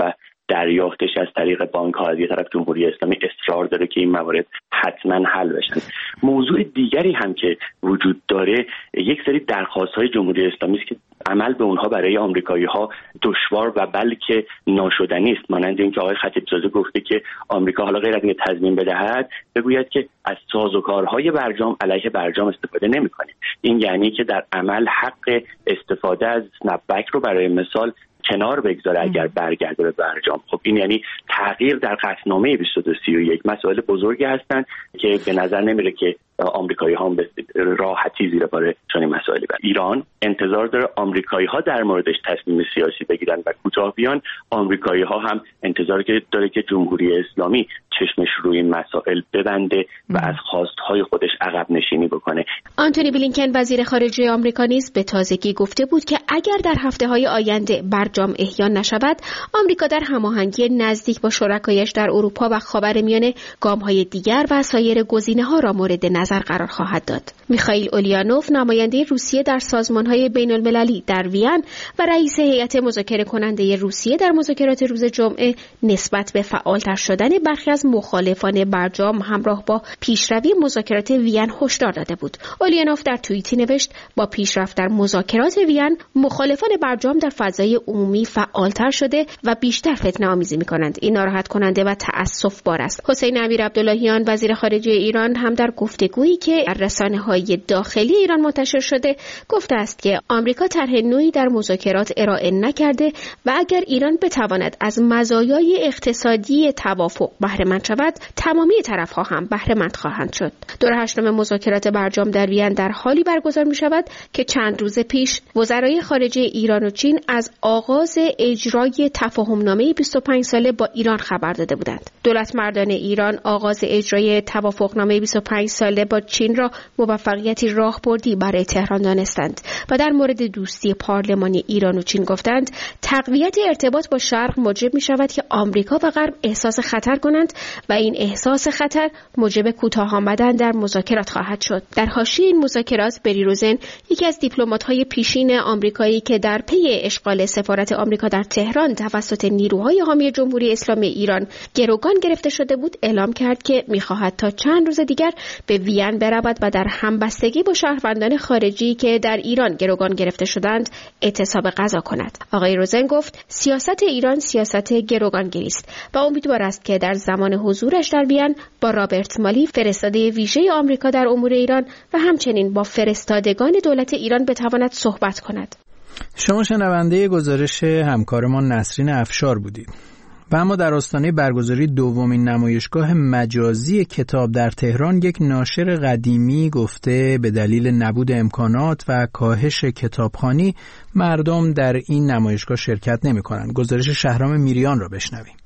دریافتش از طریق بانک‌ها، از یه طرف جمهوری اسلامی اصرار داره که این موارد حتما حل بشن. موضوع دیگری هم که وجود داره یک سری درخواست‌های جمهوری اسلامی است که عمل به اونها برای آمریکایی‌ها دشوار و بلکه ناشدنی است. مانند اینکه آقای خطیب‌زاده گفته که آمریکا حالا غیر از اینکه تضمین بدهد بگوید که از سازوکارهای برجام علیه برجام استفاده نمی‌کنیم. این یعنی که در عمل حق استفاده از سنپبک رو برای مثال کنار بگذاره اگر برگرده به برجام. خب این یعنی تغییر در قطعنامه 2231. مسائل بزرگی هستند که به نظر نمیره که آمریکایی ها به راحتی زیر بار چنین مسائلی برن. ایران انتظار داره آمریکایی ها در موردش تصمیم سیاسی بگیرن و کوتاه بیان. آمریکایی ها هم انتظار داره که جمهوری اسلامی چشمش روی این مسائل ببنده و از خواستهای خودش عقب نشینی بکنه. آنتونی بلینکن وزیر خارجه آمریکا نیز به تازگی گفته بود که اگر در هفته‌های آینده برجام احیا نشود، آمریکا در هماهنگی نزدیک با شرکایش در اروپا و خاورمیانه گام‌های دیگر و سایر گزینه‌ها را مورد نظر قرار خواهد داد. میخائیل اولیانوف نماینده روسیه در سازمان‌های بین‌المللی در وین و رئیس هیئت مذاکره کننده روسیه در مذاکرات روز جمعه نسبت به فعالتر شدن برخی از مخالفان برجام همراه با پیشروی مذاکرات وین هشدار داده بود. اولیانوف در توییتی نوشت: با پیشرفت در مذاکرات وین، مخالفان برجام در فضای عمومی فعالتر شده و بیشتر فتنه‌آمیزی می‌کنند. این ناراحت کننده و تأسف‌بار است. حسین امیرعبداللهیان وزیر خارجه ایران هم در گفتگویی که در رسانه‌های داخلی ایران منتشر شده گفته است که آمریکا طرح نوعی در مذاکرات ارائه نکرده و اگر ایران بتواند از مزایای اقتصادی توافق بهره مند شود، تمامی طرف‌ها هم بهره مند خواهند شد. دور هشتم مذاکرات برجام در وین در حالی برگزار می‌شود که چند روز پیش وزرای خارجه ایران و چین از آغاز اجرای تفاهم‌نامه 25 ساله با ایران خبر داده بودند. دولت مردان ایران آغاز اجرای توافقنامه 25 ساله با چین را موفقیتی راهبردی برای تهران دانستند و در مورد دوستی پارلمانی ایران و چین گفتند تقویت ارتباط با شرق موجب می‌شود که آمریکا و غرب احساس خطر کنند و این احساس خطر موجب کوتاه آمدن در مذاکرات خواهد شد. در حاشیه این مذاکرات بری روزن، یکی از دیپلمات‌های پیشین آمریکایی که در پی اشغال سفارت آمریکا در تهران توسط نیروهای حامی جمهوری اسلامی ایران گروگان گرفته شده بود، اعلام کرد که می‌خواهد تا چند روز دیگر به وین برود و در همبستگی با شهروندان خارجی که در ایران گروگان گرفته شدند اعتصاب غذا کند. آقای روزن گفت سیاست ایران سیاست گروگانگیری است و امیدوار است که در زمان حضورش در وین با رابرت مالی فرستاده ویژه آمریکا در امور ایران و همچنین با فرستادگان دولت ایران بتواند صحبت کند. شما شنونده گزارش همکارمان نسرین افشار بودید. و اما در آستانه برگزاری دومین نمایشگاه مجازی کتاب در تهران، یک ناشر قدیمی گفته به دلیل نبود امکانات و کاهش کتابخوانی مردم در این نمایشگاه شرکت نمی‌کنند. گزارش شهرام میریان را بشنویم.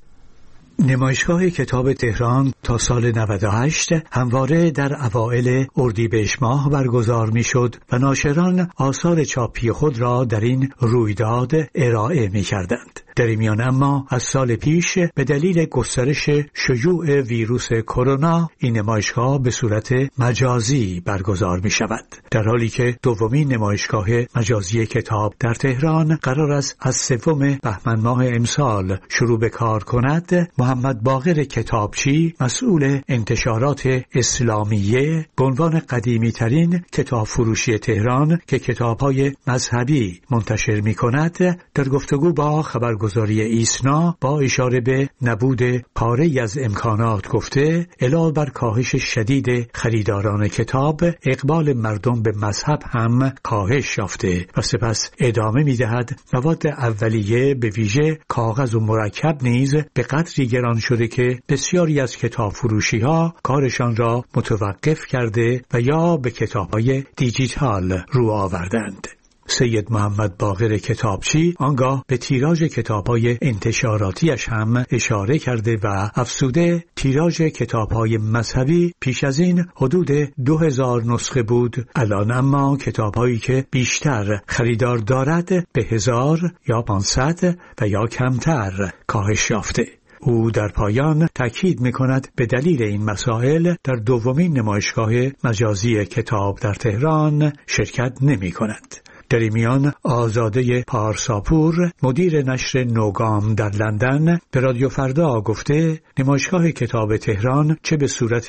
نمایشگاه کتاب تهران تا سال 98 همواره در اوائل اردیبهشت ماه برگزار میشد و ناشران آثار چاپی خود را در این رویداد ارائه می‌کردند. در این میان اما از سال پیش به دلیل گسترش شیوع ویروس کرونا این نمایشگاه به صورت مجازی برگزار می شود. در حالی که دومین نمایشگاه مجازی کتاب در تهران قرار است از 3 بهمن ماه امسال شروع به کار کند، محمد باقر کتابچی مسئول انتشارات اسلامیه به عنوان قدیمی ترین کتاب فروشی تهران که کتاب‌های مذهبی منتشر می کند در گفتگو با خبرگزاری ایسنا با اشاره به نبود پاره‌ای از امکانات گفته علاوه بر کاهش شدید خریداران کتاب، اقبال مردم به مذهب هم کاهش یافته و سپس ادامه می‌دهد مواد اولیه به ویژه کاغذ و مرکب نیز به قدری گران شده که بسیاری از کتاب فروشی‌ها کارشان را متوقف کرده و یا به کتاب‌های دیجیتال رو آوردند. سید محمد باقر کتابچی آنگاه به تیراژ کتاب‌های انتشاراتیش هم اشاره کرده و افزوده تیراژ کتاب‌های مذهبی پیش از این حدود 2000 نسخه بود، الان اما کتاب‌هایی که بیشتر خریدار دارد به 1000 یا 500 و یا کمتر کاهش یافته. او در پایان تاکید می‌کند به دلیل این مسائل در دومین نمایشگاه مجازی کتاب در تهران شرکت نمی‌کند. در این میان آزاده پارساپور مدیر نشر نوگام در لندن به رادیو فردا گفته نمایشگاه کتاب تهران چه به صورت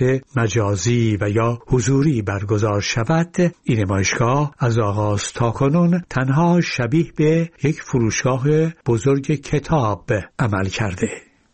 مجازی و یا حضوری برگزار شود، این نمایشگاه از آغاز تا کنون تنها شبیه به یک فروشگاه بزرگ کتاب عمل کرده.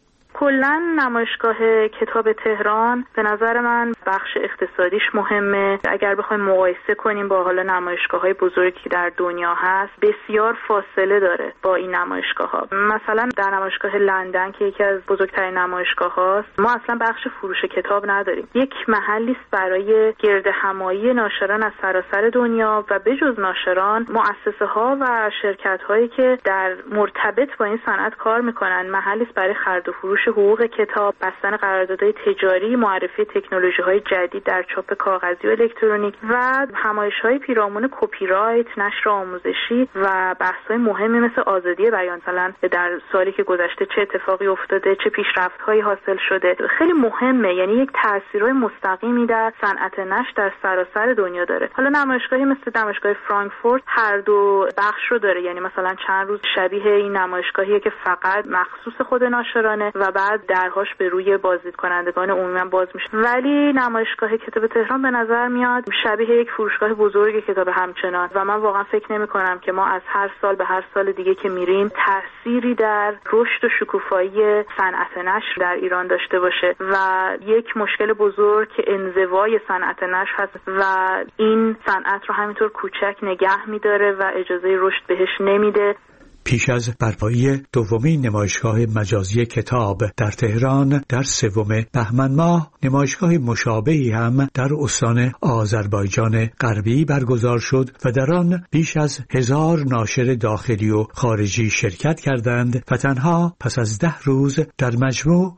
کلاً نمایشگاه کتاب تهران به نظر من بخش اقتصادیش مهمه. اگر بخوایم مقایسه کنیم با حالا نمایشگاه‌های بزرگی که در دنیا هست، بسیار فاصله داره با این نمایشگاه‌ها. مثلا در نمایشگاه لندن که یکی از بزرگترین نمایشگاه‌هاست، ما اصلا بخش فروش کتاب نداریم. یک محلی است برای گرد همایی ناشران از سراسر دنیا و بجز ناشران، مؤسسه‌ها و شرکت‌هایی که در مرتبط با این صنعت کار می‌کنن، محلی است برای خرید و فروش حقوق کتاب، بستن قراردادهای تجاری، معرفی تکنولوژی‌های جدید در چاپ کاغذی و الکترونیک و همایش‌های پیرامون کپی رایت، نشر آموزشی و بحث‌های مهمی مثل آزادی بیان. مثلا در سالی که گذشته چه اتفاقی افتاده، چه پیشرفت‌هایی حاصل شده، خیلی مهمه. یعنی یک تأثیرای مستقیمی در صنعت نشر در سراسر دنیا داره. حالا نمایشگاهی مثل نمایشگاه فرانکفورت هر دو بخش رو داره. یعنی مثلا چند روز شبیه این نمایشگاهیه که فقط مخصوص خود ناشرانه و بعد درهاش به روی بازدید کنندگان عمومی باز میشه. ولی نمایشگاه کتاب تهران به نظر میاد شبیه یک فروشگاه بزرگ کتاب همچنان و من واقعا فکر نمی کنم که ما از هر سال به هر سال دیگه که میریم تأثیری در رشد و شکوفایی صنعت نشر در ایران داشته باشه و یک مشکل بزرگ که انزوای صنعت نشر هست و این صنعت رو همینطور کوچک نگه میداره و اجازه رشد بهش نمیده. پیش از برپایی دومین نمایشگاه مجازی کتاب در تهران در 3 بهمن ماه، نمایشگاه مشابهی هم در استان آذربایجان غربی برگزار شد و در آن بیش از 1000 ناشر داخلی و خارجی شرکت کردند و تنها پس از 10 روز در مجموع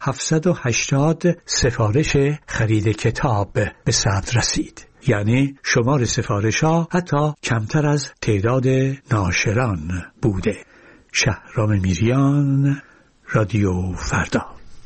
780 سفارش خرید کتاب به ثبت رسید. یعنی شمار سفارش‌ها حتی کمتر از تعداد ناشران بوده. شهرام میریان، رادیو فردا.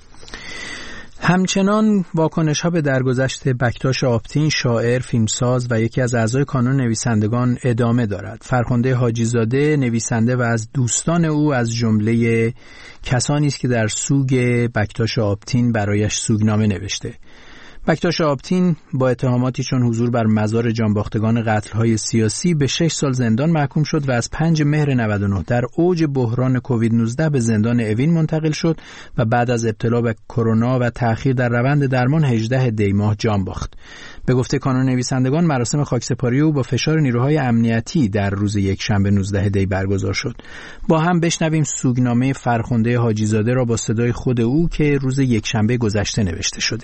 همچنان واکنش‌ها به درگذشت بکتاش آپتین، شاعر، فیلمساز و یکی از اعضای کانون نویسندگان ادامه دارد. فرخنده حاجی‌زاده نویسنده و از دوستان او از جمله کسانی است که در سوگ بکتاش آپتین برایش سوگنامه نوشته. بکتاش آپتین با اتهاماتی چون حضور بر مزار جانباختگان قتل‌های سیاسی به 6 سال زندان محکوم شد و از 5 مهر 99 در اوج بحران کووید 19 به زندان اوین منتقل شد و بعد از ابتلا به کرونا و تأخیر در روند درمان 18 دی ماه جان باخت. به گفته کانون نویسندگان، مراسم خاکسپاری او با فشار نیروهای امنیتی در روز یکشنبه 19 دی برگزار شد. با هم بشنویم سوگنامه فرخنده حاجی‌زاده را با صدای خود او که روز یکشنبه گذشته نوشته شده.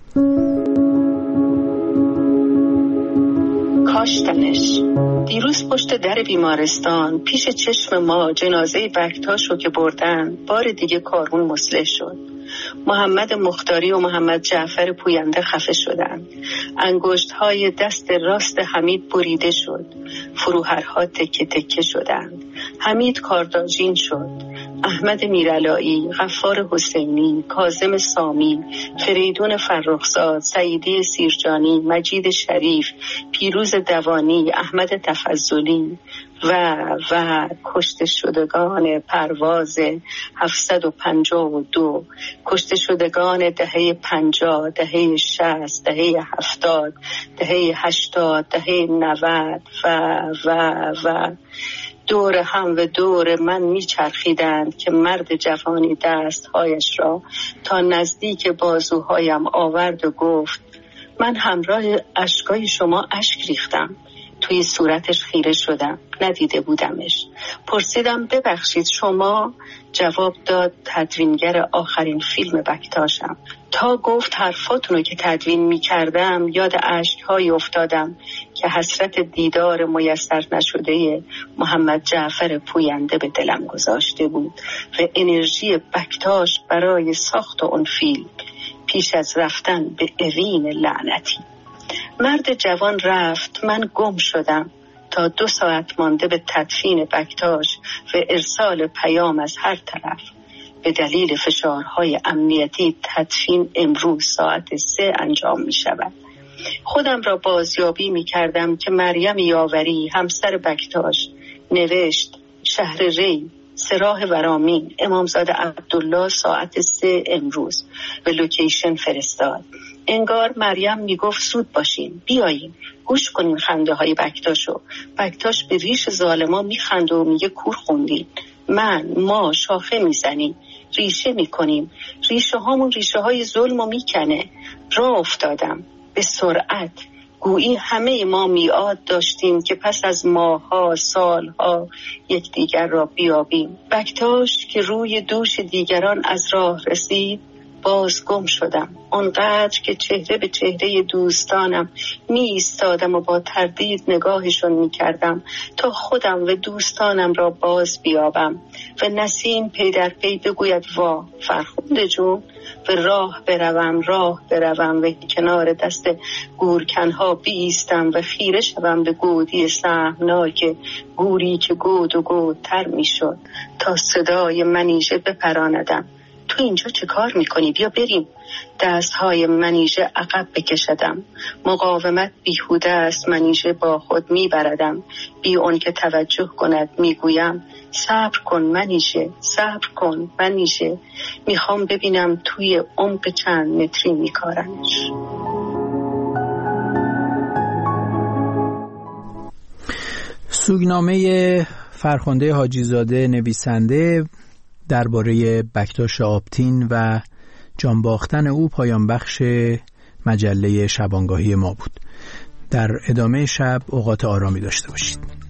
کاشتنش. دیروز پشت در بیمارستان پیش چشم ما جنازه بکتاش رو که بردن، بار دیگه کارون مسلح شد. محمد مختاری و محمد جعفر پوینده خفه شدند. انگشت‌های دست راست حمید بریده شد. فروهرها تکه تکه شدند. حمید کارداژین شد. احمد میرعلایی، غفار حسینی، کاظم سامی، فریدون فرخزاد، سعیدی سیرجانی، مجید شریف، پیروز دوانی، احمد تفضلی و کشته شدگان پرواز 752، کشته شدگان دهه 50، دهه 60، دهه 70، دهه 80، دهه 90 و دور هم و دور من میچرخیدند که مرد جوانی دستهایش را تا نزدیک بازوهایم آورد و گفت: من همراه اشکای شما اشک ریختم. توی صورتش خیره شدم، ندیده بودمش. پرسیدم ببخشید شما؟ جواب داد تدوینگر آخرین فیلم بکتاشم. تا گفت حرفاتونو که تدوین می کردم یاد اشک‌هایی افتادم که حسرت دیدار میسر نشده محمد جعفر پوینده به دلم گذاشته بود و انرژی بکتاش برای ساخت اون فیلم پیش از رفتن به اوین لعنتی. مرد جوان رفت، من گم شدم تا 2 ساعت مانده به تدفین بکتاش و ارسال پیام از هر طرف. به دلیل فشارهای امنیتی تدفین امروز ساعت 3 انجام می شود. خودم را بازیابی می کردم که مریم یاوری همسر بکتاش نوشت شهر ری، سراح ورامین، امامزاده عبدالله ساعت 3 امروز به لوکیشن فرستاد. انگار مریم میگفت زود باشین، بیایین گوش کنین خنده های بکتاشو. بکتاش به ریش ظالما میخنده و میگه کور خوندین. ما شاخه میزنیم، ریشه میکنیم، ریشه هامون ریشه های ظلمو میکنه. راه افتادم به سرعت، گویی همه ما میعاد داشتیم که پس از ماه‌ها سالها یکدیگر را بیابیم. بکتاش که روی دوش دیگران از راه رسید، باز گم شدم. آنقدر که چهره به چهره دوستانم می ایستادم و با تردید نگاهشون می کردم تا خودم و دوستانم را باز بیابم و نسیم پی در پی بگوید وا فرخنده جون، و راه بروم و کنار دست گورکنها بیستم و خیره شوم به گودی سهمناک گوری که گود و گودتر می شد تا صدای منیژه بپراندم. تو اینجا چه کار میکنی؟ بیا بریم. دستهای منیژه عقب بکشدم. مقاومت بیهوده است، منیژه با خود میبردم. بی اون که توجه کند میگویم صبر کن منیژه، صبر کن منیژه. میخوام ببینم توی عمق چند متری میکارنش. سوگنامه فرخنده حاجیزاده نویسنده درباره بکتاش آبتین و جانباختن او پایان بخش مجله شبانگاهی ما بود. در ادامه شب اوقات آرامی داشته باشید.